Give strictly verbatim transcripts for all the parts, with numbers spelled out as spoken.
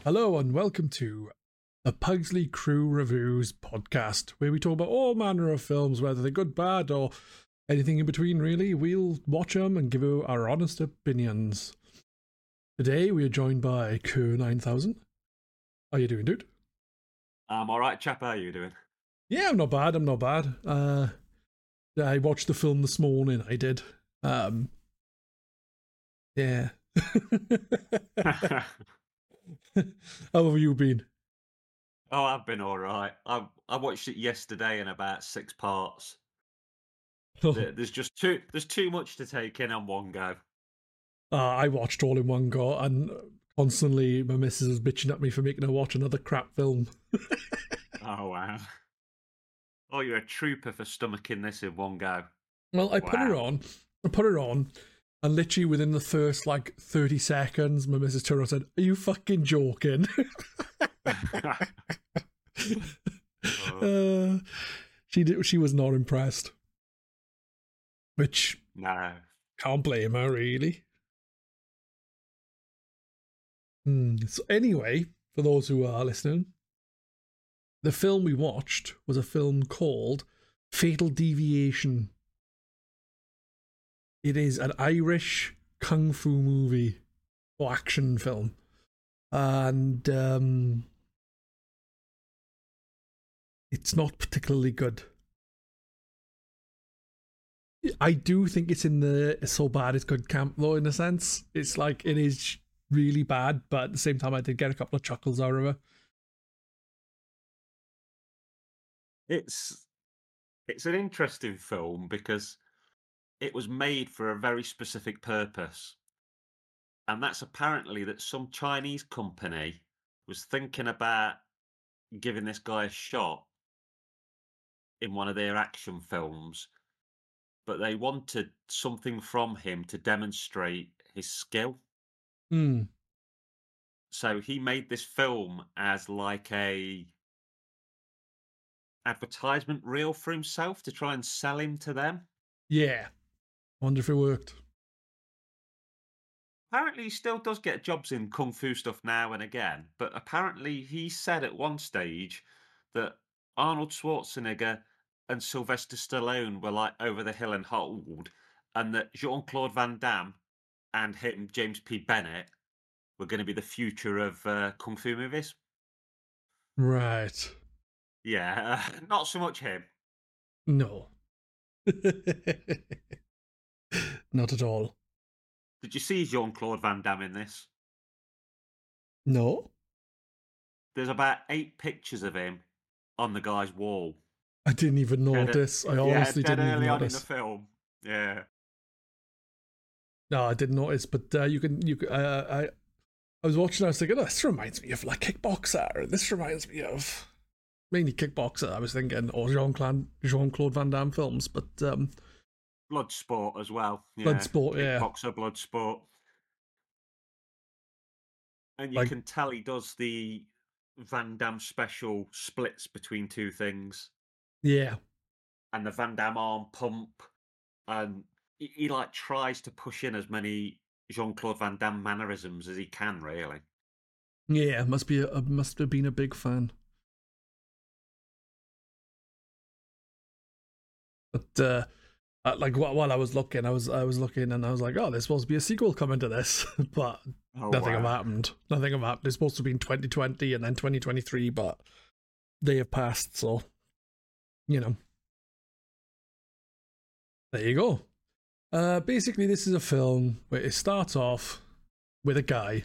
Hello and welcome to the Pugsley Crew Reviews podcast, where we talk about all manner of films, whether they're good, bad, or anything in between, really. We'll watch them and give you our honest opinions. Today we are joined by Kerr nine thousand. How you doing, dude? I'm alright, chap. How are you doing? Yeah, I'm not bad, I'm not bad. Uh, I watched the film this morning, I did. Um, yeah. How have you been? Oh, I've been alright. I I watched it yesterday in about six parts. There- There's just too there's too much to take in on one go. Uh, I watched all in one go, and constantly my missus was bitching at me for making her watch another crap film. Oh wow. Oh, you're a trooper for stomaching this in one go. Well, I put her Wow. on, I put her on, and literally within the first like thirty seconds, my missus turned around and said, "Are you fucking joking?" uh, she did, she was not impressed, which No. can't blame her really. Hmm. So anyway, for those who are listening, the film we watched was a film called Fatal Deviation. It is an Irish kung fu movie or action film. And um, it's not particularly good. I do think it's in the it's so bad it's good camp, though, in a sense. It's like it is really bad, but at the same time, I did get a couple of chuckles out of it. It's it's an interesting film because it was made for a very specific purpose. And that's apparently that some Chinese company was thinking about giving this guy a shot in one of their action films, but they wanted something from him to demonstrate his skill. Hmm. So he made this film as like a advertisement reel for himself to try and sell him to them. Yeah. Wonder if it worked. Apparently he still does get jobs in kung fu stuff now and again, but apparently he said at one stage that Arnold Schwarzenegger and Sylvester Stallone were like over the hill and hold, and that Jean-Claude Van Damme and him, James P. Bennett, were going to be the future of uh, kung fu movies. Right. Yeah, uh, not so much him. No. Not at all. Did you see Jean-Claude Van Damme in this? No. There's about eight pictures of him on the guy's wall. I didn't even Dead- notice. I yeah, honestly dead didn't even early on in the notice. film. Yeah. No, I didn't notice, but uh, you can. You uh, I I was watching. I was thinking, oh, this reminds me of like Kickboxer. This reminds me of mainly Kickboxer. I was thinking, or Jean Claude Jean Claude Van Damme films, but um, Bloodsport as well. Yeah. Bloodsport, yeah. Kickboxer, Bloodsport. And you Like- can tell he does the Van Damme special splits between two things. yeah, And the Van Damme arm pump. And he, he like tries to push in as many Jean-Claude Van Damme mannerisms as he can, really. yeah, must be a, must have been a big fan. But uh, uh, like while, while I was looking, I was I was looking, and I was like, oh, there's supposed to be a sequel coming to this, but Oh, nothing have wow. happened. Nothing have happened. It's supposed to be in twenty twenty and then twenty twenty-three, but they have passed, so you know. There you go. Uh, basically, this is a film where it starts off with a guy,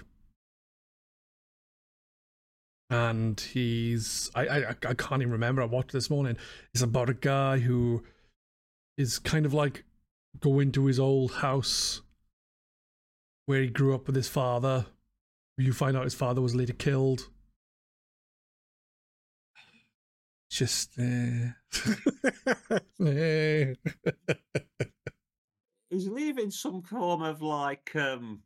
and he's I I, I can't even remember. I watched this morning. It's about a guy who is kind of like going to his old house where he grew up with his father. You find out his father was later killed. Just eh. Eh. He's leaving some form of like um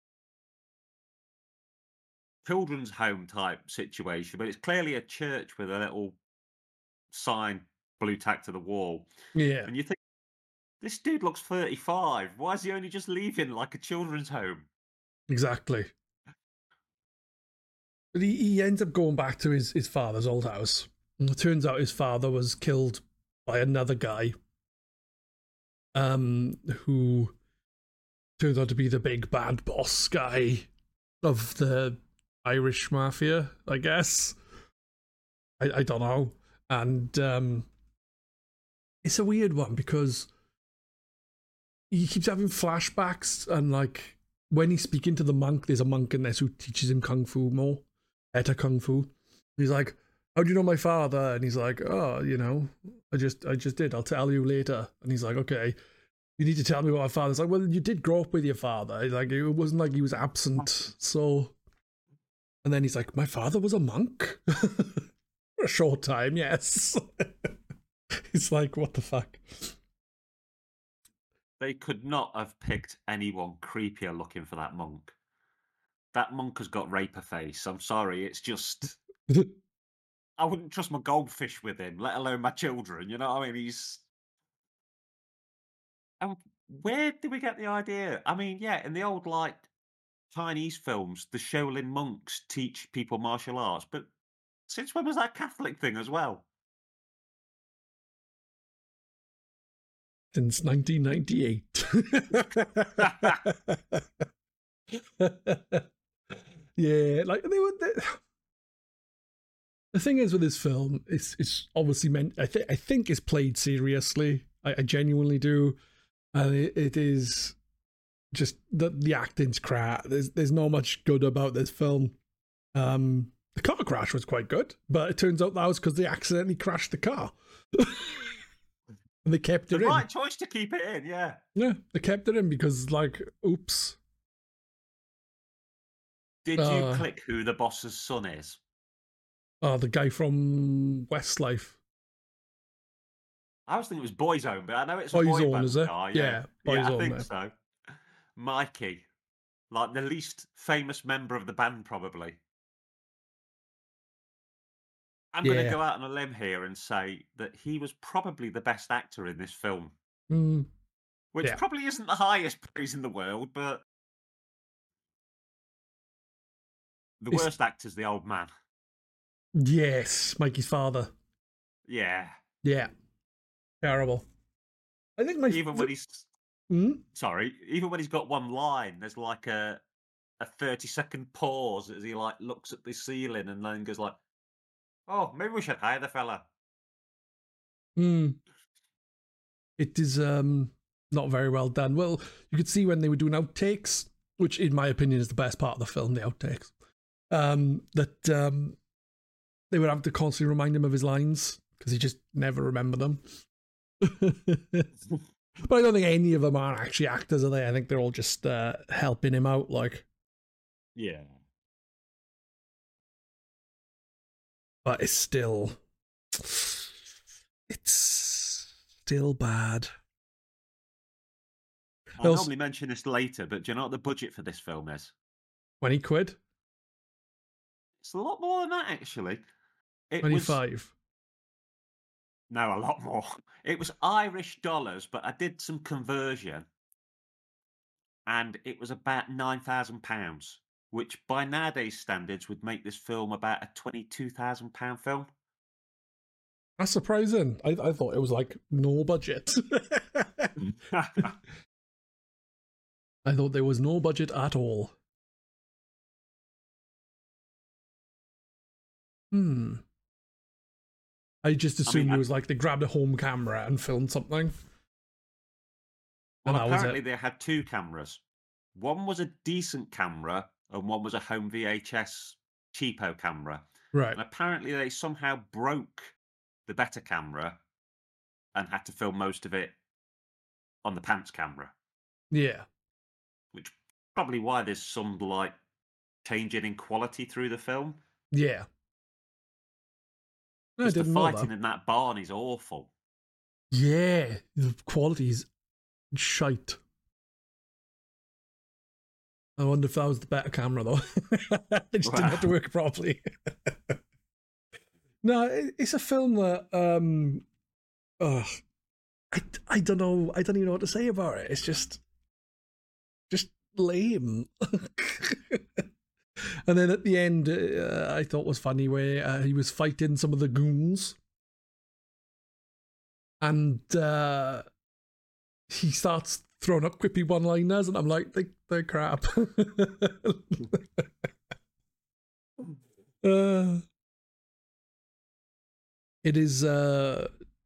children's home type situation, but it's clearly a church with a little sign blue tack to the wall. Yeah, And you think, this dude looks thirty-five. Why is he only just leaving like a children's home? exactly. But he, he ends up going back to his, his father's old house. And it turns out his father was killed by another guy, um, who turns out to be the big bad boss guy of the Irish mafia, I guess. I, I don't know. And um, it's a weird one because he keeps having flashbacks, and like when he's speaking to the monk, there's a monk in there who teaches him kung fu more, better kung fu. He's like, "How do you know my father?" And he's like, "Oh, you know, I just, I just did. I'll tell you later." And he's like, "Okay, you need to tell me about my father." It's like, "Well, you did grow up with your father. Like, it wasn't like he was absent." So, and then he's like, "My father was a monk for a short time, yes." He's like, "What the fuck?" They could not have picked anyone creepier looking for that monk. That monk has got raper face. I'm sorry, it's just I wouldn't trust my goldfish with him, let alone my children. You know what I mean? He's. And where did we get the idea? I mean, yeah, in the old like Chinese films, the Shaolin monks teach people martial arts, but since when was that Catholic thing as well? Since nineteen ninety-eight. Yeah, like they were. They... The thing is with this film, it's it's obviously meant. I think I think it's played seriously. I, I genuinely do, and it, it is just the the acting's crap. There's there's not much good about this film. Um, the car crash was quite good, but it turns out that was because they accidentally crashed the car. And they kept the it in. Right choice to keep it in, yeah. Yeah, they kept it in because, like, oops. Did you uh, click who the boss's son is? Oh, the guy from Westlife. I was thinking it was Boyzone, but I know it's a Boyzone, boy band is it? guy. Yeah, Yeah, yeah I Boyzone, think there. so. Mikey, like the least famous member of the band, probably. I'm Yeah. going to go out on a limb here and say that he was probably the best actor in this film. Mm, which yeah. probably isn't the highest praise in the world, but the It's... worst actor's the old man. Yes, Mikey's father. Yeah. Yeah. Terrible. I think my even when he's mm? sorry, even when he's got one line, there's like a a thirty second pause as he like looks at the ceiling and then goes like, "Oh, maybe we should hire the fella." Hmm. It is um not very well done. Well, you could see when they were doing outtakes, which in my opinion is the best part of the film, the outtakes. Um, that um, they would have to constantly remind him of his lines because he just never remembered them. But I don't think any of them are actually actors, are they? I think they're all just uh, helping him out, like. Yeah. But it's still, it's still bad. I'll was, normally mention this later, but do you know what the budget for this film is? twenty quid? It's a lot more than that, actually. It twenty-five. Was... No, a lot more. It was Irish dollars, but I did some conversion. And it was about nine thousand pounds, which by nowadays standards would make this film about a twenty-two thousand pound film. That's surprising. I, I thought it was like no budget. I thought there was no budget at all. Hmm. I just assumed I mean, it was like they grabbed a home camera and filmed something. Well, apparently they had two cameras. One was a decent camera and one was a home V H S cheapo camera. Right. And apparently they somehow broke the better camera and had to film most of it on the pants camera. Yeah. Which is probably why there's some like changing in quality through the film. Yeah. No, I the didn't fighting know in that barn is awful. Yeah, the quality is shite. I wonder if that was the better camera though. It just wow. didn't have to work properly. No, it, it's a film that um, oh, I I don't know. I don't even know what to say about it. It's just just lame. And then at the end, uh, I thought was funny where uh, he was fighting some of the goons. And uh, he starts throwing up quippy one-liners, and I'm like, they, they're crap. uh, it is... Uh,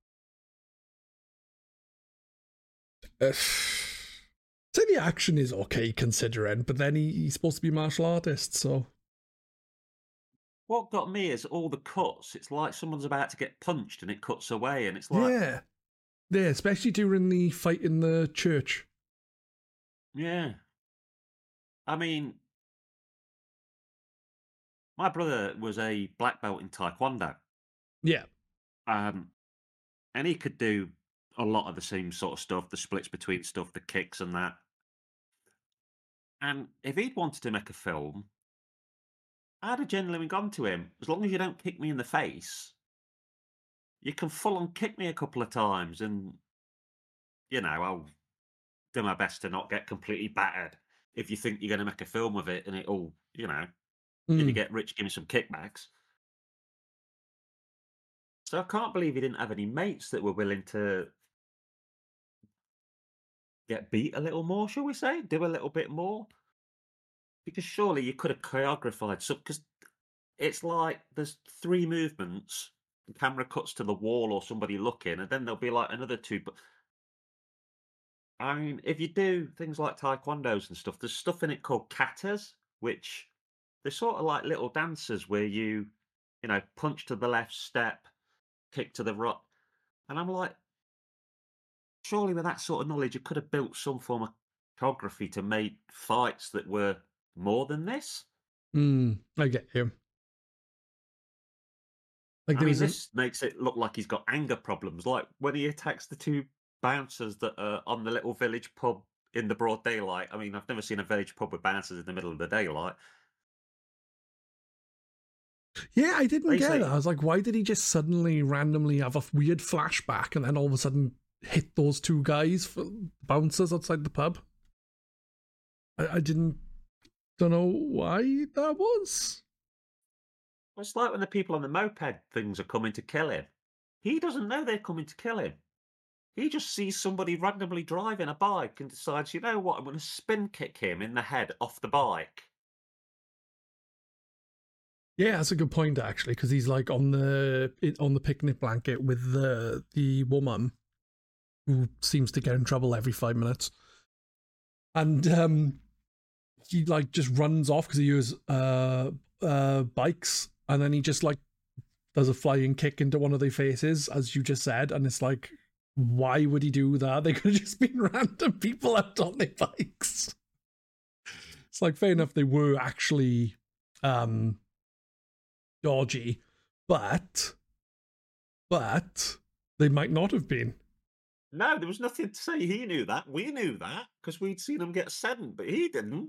uh, say the action is okay considering, but then he, he's supposed to be a martial artist, so... What got me is all the cuts. It's like someone's about to get punched and it cuts away, and it's like... Yeah. Yeah, especially during the fight in the church. Yeah. I mean, my brother was a black belt in Taekwondo. Yeah. Um, and he could do a lot of the same sort of stuff, the splits between stuff, the kicks and that. And if he'd wanted to make a film, I'd have genuinely gone to him. As long as you don't kick me in the face, you can full on kick me a couple of times and, you know, I'll do my best to not get completely battered if you think you're going to make a film of it and it all, you know, Mm. if you get rich, give me some kickbacks. So I can't believe he didn't have any mates that were willing to get beat a little more, shall we say? Do a little bit more? Because surely you could have choreographed some, because it's like there's three movements, the camera cuts to the wall or somebody looking, and then there'll be like another two. But I mean, if you do things like taekwondos and stuff, there's stuff in it called katas, which they're sort of like little dancers where you, you know, punch to the left, step, kick to the right. And I'm like, surely with that sort of knowledge, you could have built some form of choreography to make fights that were more than this. Mm, I get you. Like I mean, this a... makes it look like he's got anger problems. Like when he attacks the two bouncers that are on the little village pub in the broad daylight. I mean, I've never seen a village pub with bouncers in the middle of the daylight. Yeah, I didn't They get say- that. I was like, why did he just suddenly randomly have a weird flashback and then all of a sudden hit those two guys, for bouncers outside the pub? I, I didn't, don't know why that was. It's like when the people on the moped things are coming to kill him. He doesn't know they're coming to kill him. He just sees somebody randomly driving a bike and decides, you know what, I'm going to spin kick him in the head off the bike. Yeah, that's a good point actually, because he's like on the on the picnic blanket with the the woman who seems to get in trouble every five minutes, and um, he like just runs off because he uses uh uh bikes, and then he just like does a flying kick into one of their faces, as you just said, and it's like, why would he do that? They could have just been random people out on their bikes. It's like, fair enough, they were actually um. dodgy, but but they might not have been. No, there was nothing to say he knew that. We knew that because we'd seen him get sent, but he didn't.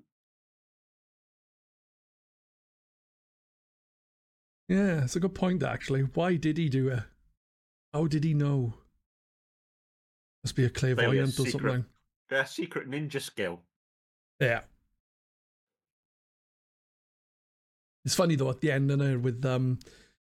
Yeah, it's a good point actually. Why did he do it? How did he know? Must be a clairvoyant secret, or something. A secret ninja skill. Yeah. It's funny though at the end, and uh, with um,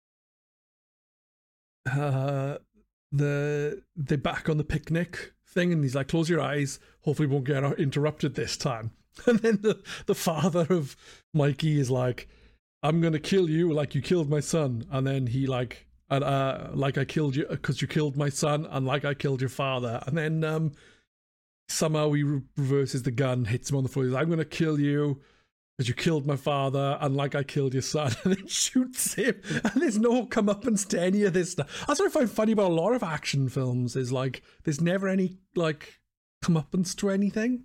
uh, the they're back on the picnic thing, and he's like, "Close your eyes. Hopefully, we won't get interrupted this time." And then the the father of Mikey is like, "I'm gonna kill you like you killed my son," and then he like, and uh, like I killed you because you killed my son, and like I killed your father, and then um, somehow he reverses the gun, hits him on the foot. He's like, "I'm gonna kill you because you killed my father, and like I killed your son," and then shoots him, and there's no comeuppance to any of this stuff. That's what I find funny about a lot of action films, is like, there's never any, like, comeuppance to anything.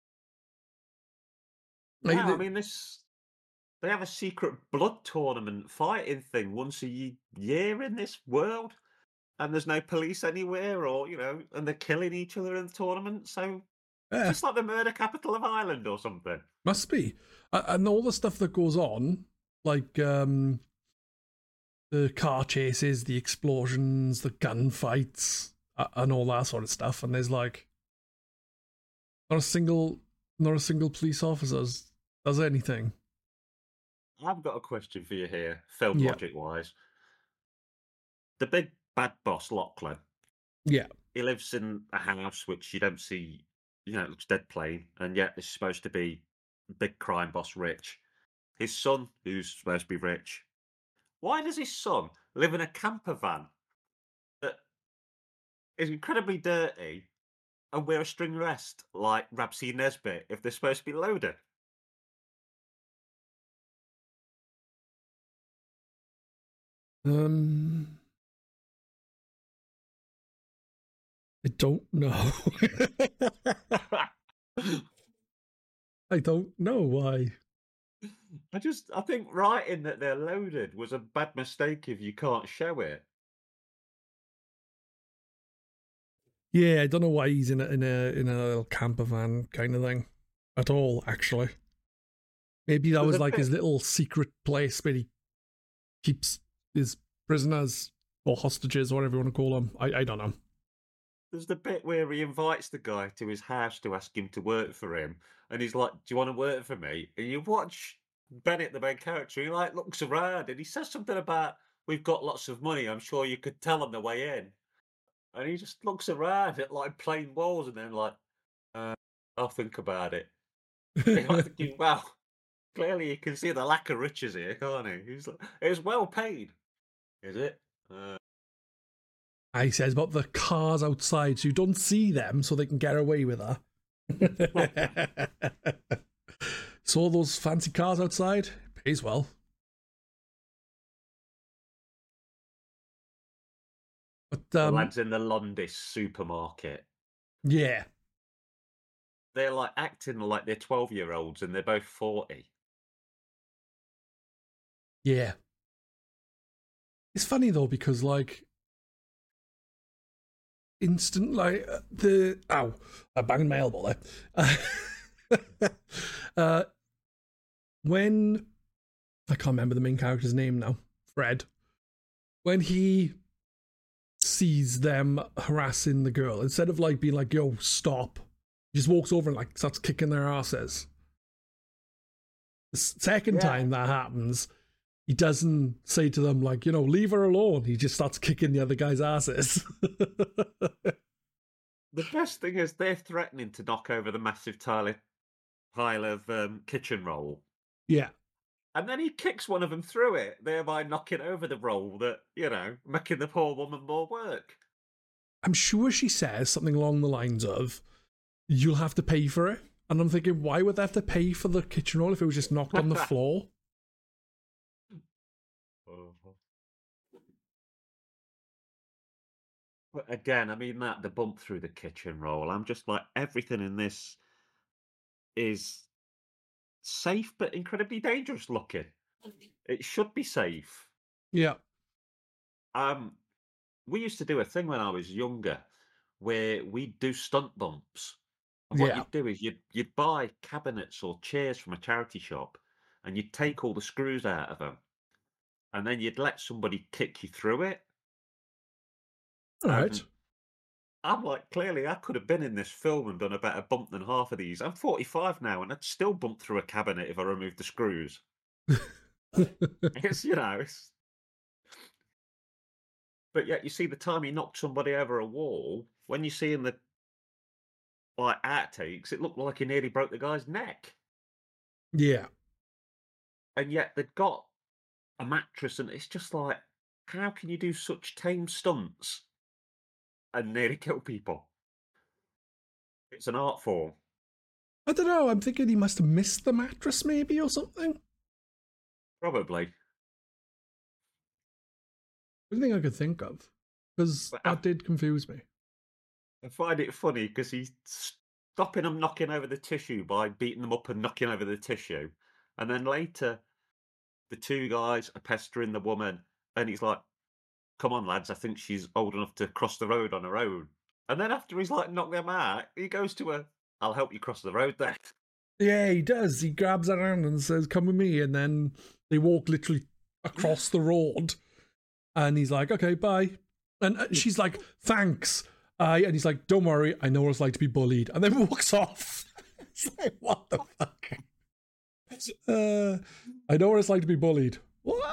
Like, Yeah, the, I mean, this... They have a secret blood tournament fighting thing once a year in this world, and there's no police anywhere, or, you know, and they're killing each other in the tournament, so... yeah. It's like the murder capital of Ireland or something. Must be. Uh, and all the stuff that goes on, like um, the car chases, the explosions, the gunfights, uh, and all that sort of stuff. And there's like not a single, not a single police officer does anything. I've got a question for you here, film Yeah. logic wise. The big bad boss, Lachlan, Yeah. he lives in a house which you don't see, you know, it looks dead plain, and yet it's supposed to be big crime boss Rich. His son, who's supposed to be rich, why does his son live in a camper van that is incredibly dirty and wear a string vest like Rapsy Nesbit if they're supposed to be loaded? Um, I don't know. I don't know why. I just, I think writing that they're loaded was a bad mistake if you can't show it. Yeah, I don't know why he's in a in a in a little camper van kind of thing at all. Actually, maybe that There's was a like bit- his little secret place where he keeps his prisoners or hostages, or whatever you want to call them. I I don't know. There's the bit where he invites the guy to his house to ask him to work for him, and he's like, "Do you want to work for me?" And you watch Bennett, the main character, he like looks around and he says something about, "We've got lots of money. I'm sure you could tell on the way in." And he just looks around at like plain walls and then like, uh, "I'll think about it." And I'm thinking, wow, clearly you can see the lack of riches here, can't he? He's like, "It's well paid, is it?" Uh, I says about the cars outside, so you don't see them, so they can get away with her. Saw those fancy cars outside? Pays well. But the um, lads in the Londis supermarket. yeah, They're like acting like they're twelve year olds and they're both forty. yeah. It's funny though because like instant like uh, the ow, I banged my elbow there. uh, when I can't remember the main character's name now, Fred. When he sees them harassing the girl, instead of like being like, "Yo, stop," he just walks over and like starts kicking their asses. The second Yeah. time that happens, he doesn't say to them like, you know, leave her alone. He just starts kicking the other guy's asses. The best thing is they're threatening to knock over the massive tile, pile of um, kitchen roll. Yeah. And then he kicks one of them through it, thereby knocking over the roll that, you know, making the poor woman more work. I'm sure she says something along the lines of, "You'll have to pay for it." And I'm thinking, why would they have to pay for the kitchen roll if it was just knocked on the floor? But again, I mean, that the bump through the kitchen roll, I'm just like, everything in this is safe but incredibly dangerous looking. It should be safe. Yeah. Um, we used to do a thing when I was younger where we'd do stunt bumps. And what Yeah. you'd do is you'd you'd buy cabinets or chairs from a charity shop and you'd take all the screws out of them. And then you'd let somebody kick you through it. All right. And I'm like, clearly I could have been in this film and done a better bump than half of these. I'm forty-five now and I'd still bump through a cabinet if I removed the screws. It's, you know, it's... But yet you see the time he knocked somebody over a wall, when you see in the like outtakes, it looked like he nearly broke the guy's neck. Yeah. And yet they'd got a mattress and it's just like, how can you do such tame stunts and nearly kill people? It's an art form. I don't know. I'm thinking he must have missed the mattress maybe or something. Probably. The thing I could think of. Because But that I- did confuse me. I find it funny because he's stopping them knocking over the tissue by beating them up and knocking over the tissue. And then later, the two guys are pestering the woman, and he's like, "Come on, lads, I think she's old enough to cross the road on her own." And then after he's like knocked them out, he goes to her, "I'll help you cross the road then." Yeah, he does. He grabs her hand and says, "Come with me." And then they walk literally across the road. And he's like, "Okay, bye." And uh, she's like, "Thanks." Uh, and he's like, "Don't worry, I know what it's like to be bullied." And then walks off. It's like, what the fuck? Uh, I know what it's like to be bullied. What?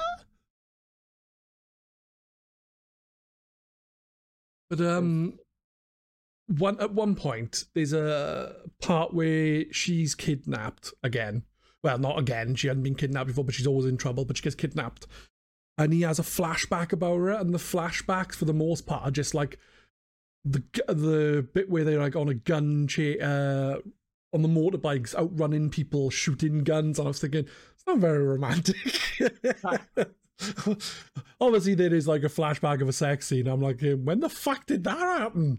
But um, one at one point there's a part where she's kidnapped again. Well, not again. She hadn't been kidnapped before, but she's always in trouble. But she gets kidnapped, and he has a flashback about her, and the flashbacks for the most part are just like the the bit where they're like on a gun cha- uh, on the motorbikes, outrunning people, shooting guns, and I was thinking it's not very romantic. Obviously, there is like a flashback of a sex scene. I'm like, when the fuck did that happen?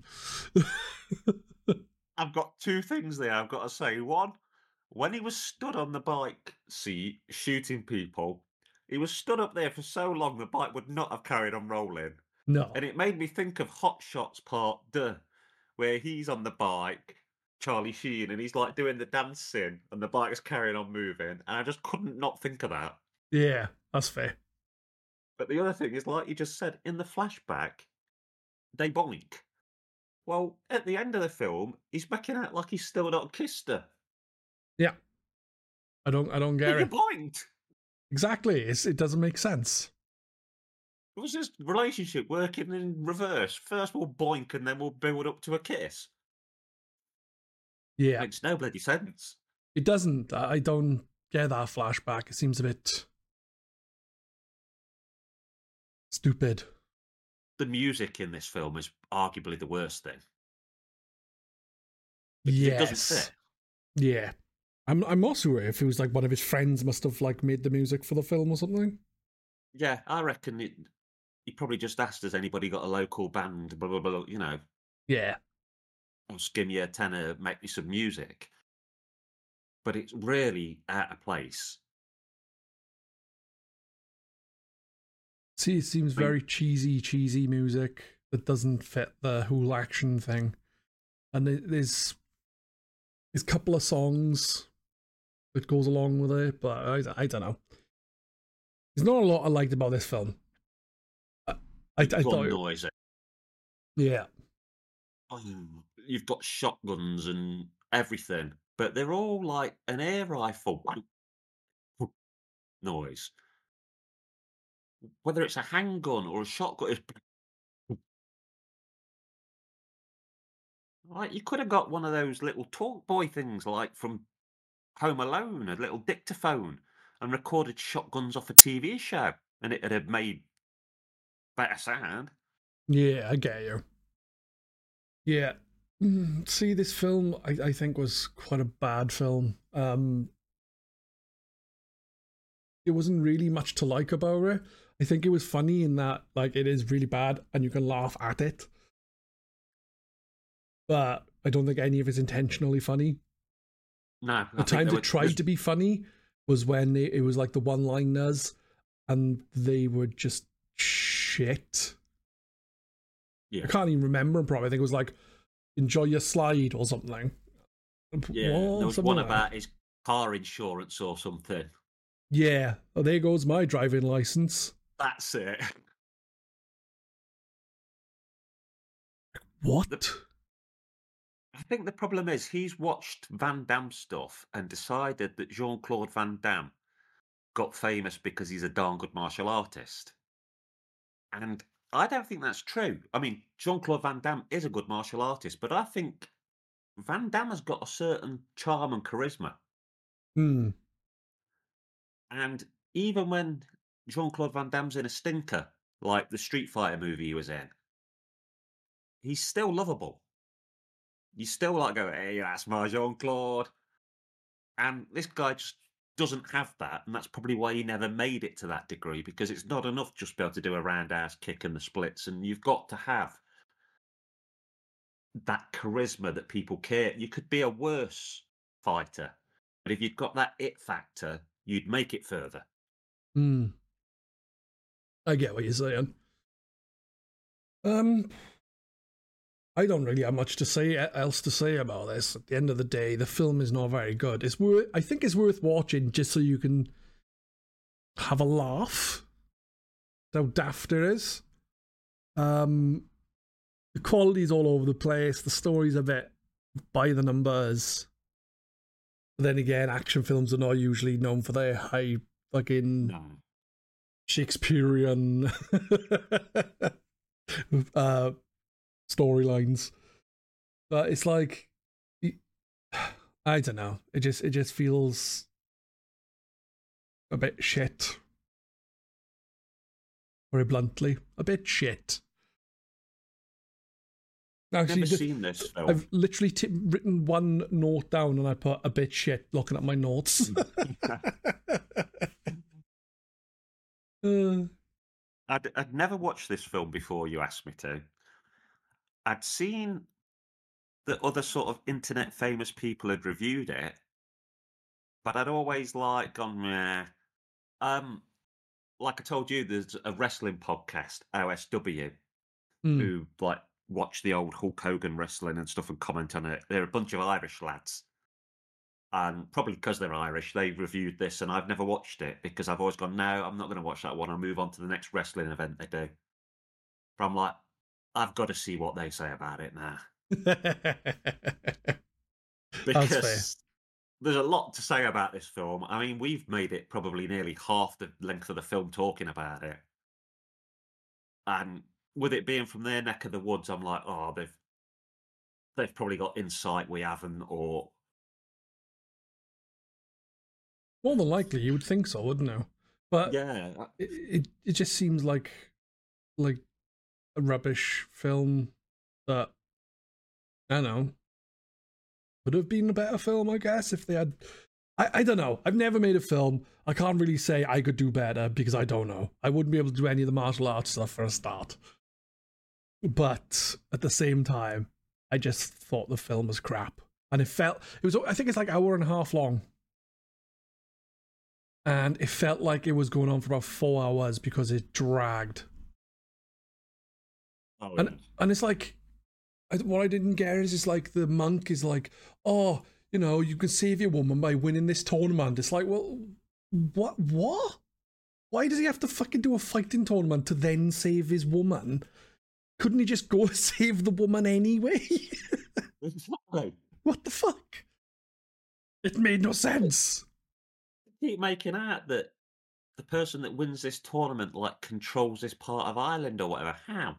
I've got two things there I've got to say. One, when he was stood on the bike seat shooting people, he was stood up there for so long the bike would not have carried on rolling. No. And it made me think of Hot Shots Part Deux, where he's on the bike, Charlie Sheen, and he's like doing the dancing and the bike's carrying on moving. And I just couldn't not think of that. Yeah, that's fair. But the other thing is, like you just said, in the flashback, they boink. Well, at the end of the film, he's making out like he's still not kissed her. Yeah. I don't I don't get But it. you boinked. Exactly. It's, it doesn't make sense. It was this relationship working in reverse. First we'll boink and then we'll build up to a kiss. Yeah. Makes no bloody sense. It doesn't. I don't get that flashback. It seems a bit stupid. The music in this film is arguably the worst thing. It, yes. It doesn't fit. Yeah. I'm I'm not sure if it was like one of his friends must have like made the music for the film or something. Yeah, I reckon it, he probably just asked, has anybody got a local band, blah, blah, blah, you know. Yeah. I'll give me a tenner, make me some music. But it's really out of place. See, it seems very cheesy, cheesy music that doesn't fit the whole action thing. And there's there's a couple of songs that goes along with it, but I, I don't know. There's not a lot I liked about this film. I, I, I thought noisy. Yeah. Oh, you've got shotguns and everything, but they're all like an air rifle noise. Whether it's a handgun or a shotgun, it's... like you could have got one of those little talk boy things, like from Home Alone, a little dictaphone, and recorded shotguns off a T V show, and it would have made better sound. Yeah, I get you. Yeah. See, this film, I, I think, was quite a bad film. Um, it wasn't really much to like about it. I think it was funny in that, like, it is really bad and you can laugh at it. But I don't think any of it's intentionally funny. No. The times it tried to be funny was when it, it was like the one-liners and they were just shit. Yeah. I can't even remember them probably. I think it was like, enjoy your slide or something. Yeah, Whoa, there was something one like about that. his car insurance or something. Yeah. Oh, there goes my driving license. That's it. What? The, I think the problem is he's watched Van Damme stuff and decided that Jean-Claude Van Damme got famous because he's a darn good martial artist. And I don't think that's true. I mean, Jean-Claude Van Damme is a good martial artist, but I think Van Damme has got a certain charm and charisma. Hmm. And even when Jean-Claude Van Damme's in a stinker, like the Street Fighter movie he was in, he's still lovable. You still like go, hey, that's my Jean-Claude. And this guy just doesn't have that, and that's probably why he never made it to that degree, because it's not enough just to be able to do a roundhouse kick and the splits, and you've got to have that charisma that people care. You could be a worse fighter, but if you've got that it factor, you'd make it further. Hmm. I get what you're saying. Um, I don't really have much to say else to say about this. At the end of the day, the film is not very good. It's worth. I think it's worth watching just so you can have a laugh. How daft it is. Um, the quality's all over the place. The story's a bit by the numbers. But then again, action films are not usually known for their high fucking No. Shakespearean uh, storylines. But it's like, I don't know. It just it just feels a bit shit. Very bluntly, a bit shit. Actually, Never just, seen this film. I've literally t- written one note down and I put a bit shit looking at my notes. uh, I'd, I'd never watched this film before you asked me to. I'd seen that other sort of internet famous people had reviewed it, but I'd always like gone, meh. Um, like I told you, there's a wrestling podcast, O S W, mm. who like watch the old Hulk Hogan wrestling and stuff and comment on it. They're a bunch of Irish lads. And probably because they're Irish, they reviewed this, and I've never watched it because I've always gone, no, I'm not going to watch that one. I'll move on to the next wrestling event they do. But I'm like, I've got to see what they say about it now. Because there's a lot to say about this film. I mean, we've made it probably nearly half the length of the film talking about it. And with it being from their neck of the woods, I'm like, oh, they've they've probably got insight we haven't, or more than likely, you would think so, wouldn't you? But yeah, it, it it just seems like like a rubbish film that, I don't know, would have been a better film, I guess, if they had. I, I don't know. I've never made a film. I can't really say I could do better because I don't know. I wouldn't be able to do any of the martial arts stuff for a start. But at the same time, I just thought the film was crap. And it felt, it was, I think it's like an hour and a half long. And it felt like it was going on for about four hours because it dragged. Oh, and yeah. and it's like, I, what I didn't get is it's like the monk is like, oh, you know, you can save your woman by winning this tournament. It's like, well, what? What? Why does he have to fucking do a fighting tournament to then save his woman? Couldn't he just go save the woman anyway? Exactly. What the fuck? It made no sense. Keep making out that the person that wins this tournament like controls this part of Ireland or whatever. How?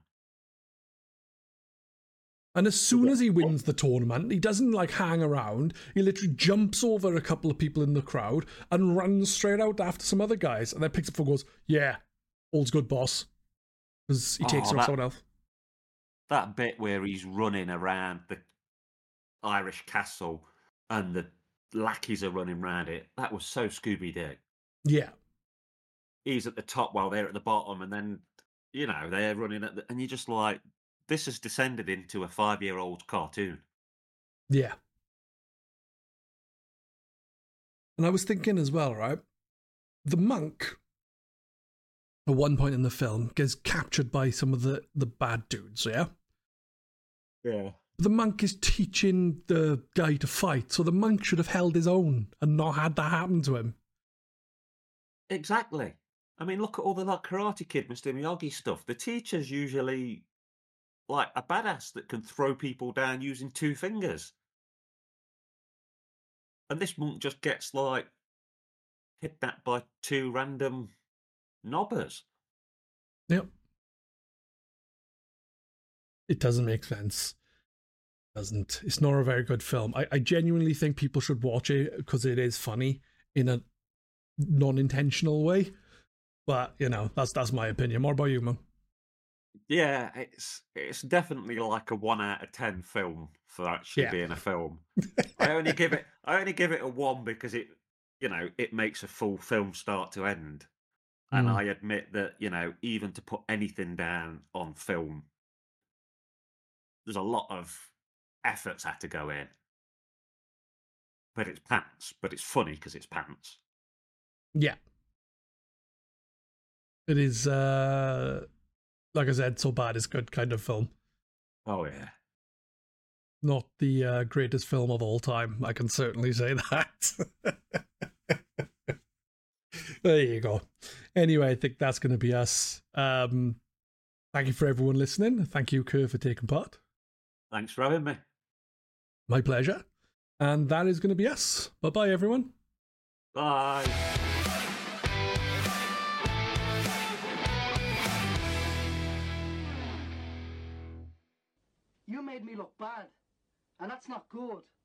And as soon as he wins the tournament, he doesn't like hang around. He literally jumps over a couple of people in the crowd and runs straight out after some other guys. And then picks up the phone and goes, yeah, all's good, boss. Because he Oh, takes her that- off someone else. That bit where he's running around the Irish castle and the lackeys are running around it, that was so Scooby-Doo. Yeah. He's at the top while they're at the bottom, and then, you know, they're running at the... And you're just like, this has descended into a five-year-old cartoon. Yeah. And I was thinking as well, right? The monk, at one point in the film, gets captured by some of the, the bad dudes, yeah? Yeah. The monk is teaching the guy to fight, so the monk should have held his own and not had that happen to him. Exactly. I mean, look at all the like Karate Kid, Mister Miyagi stuff. The teacher's usually like a badass that can throw people down using two fingers. And this monk just gets like kidnapped by two random knobbers. Yep. It doesn't make sense. It doesn't. It's not a very good film. I, I genuinely think people should watch it because it is funny in a non-intentional way. But, you know, that's that's my opinion. What about you, man? Yeah, it's it's definitely like a one out of ten film for actually Yeah. being a film. I only give it I only give it a one because it you know, it makes a full film start to end. And Mm. I admit that, you know, even to put anything down on film, there's a lot of efforts had to go in. But it's pants, but it's funny because it's pants. Yeah. It is, uh, like I said, so bad it's good kind of film. Oh, yeah. Not the uh, greatest film of all time. I can certainly say that. There you go. Anyway, I think that's going to be us. Um, thank you for everyone listening. Thank you, Kerr, for taking part. Thanks for having me. My pleasure. And that is going to be us. Bye-bye, everyone. Bye. You made me look bad, and that's not good.